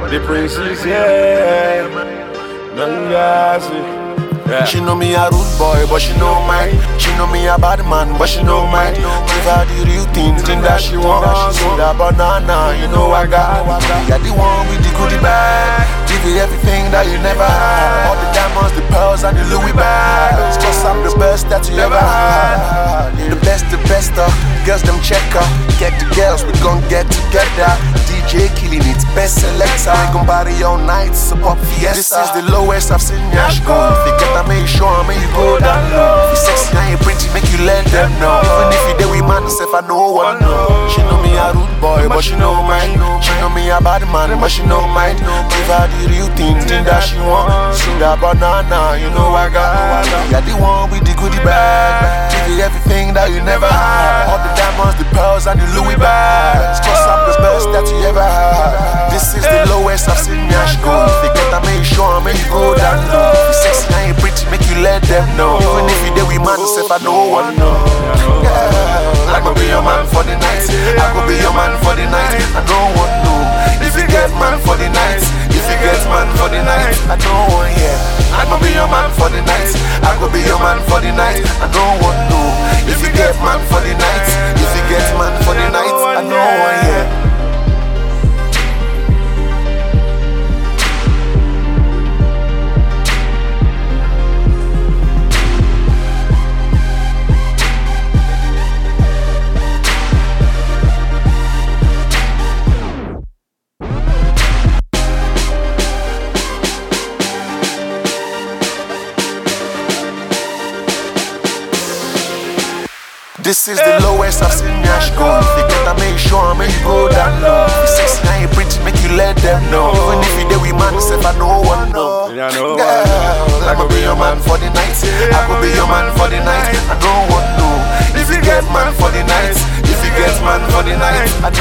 The princess, yeah. Nangazi. Yeah. She know me a rude boy, but she know mine. She know me a bad man, but she know mine. Give her the real thing that she want. She see that banana, you know I got. You're the one with the goodie bag. Give you everything that you never had. All the diamonds, the pearls, and the Louis bags. Cause I'm the best that you ever had. The best of girls, them checker. Get the girls, we gon' get together. DJ killing it, best selector. We gon' party all night, it's a pop fiesta. This is the lowest I've seen Yash go. If you get make you show me you go down low. If you sexy and you pretty, make you let them know. Even if you there with man, self I know one know. She know me a rude boy, but she know mine. She know me a bad man, but she know mine. Give her the real thing that she want. See that banana, you know I got. You're the one with the goodie bag. Give you everything that you never had. All the diamonds, the pearls, and the Louis bags. Cause I'm the best that you ever had. This is the lowest I've seen Yash go. If you get make you show me you go down low. If you sexy and you pretty, make you let them know. Even if you there with man, self I know one know. Yeah, I could be your man for the night. I could be your man for the night. I don't want no. If you get man for the night, if you get man for the night, I don't want yeah. I could be your man for the night. I could be your man for the night. I don't want no. If you get man for the night, if you get man for the night, I don't want yeah. This is the lowest I've seen Yash go. If you get make you show me you go down low. If you sexy and you pretty, make you let them know. Even if you there with man, self I know one know. Girl, I could be your man for the night. I could be your man for the night. I don't want no. If you get man for the night, if you get man for the night, I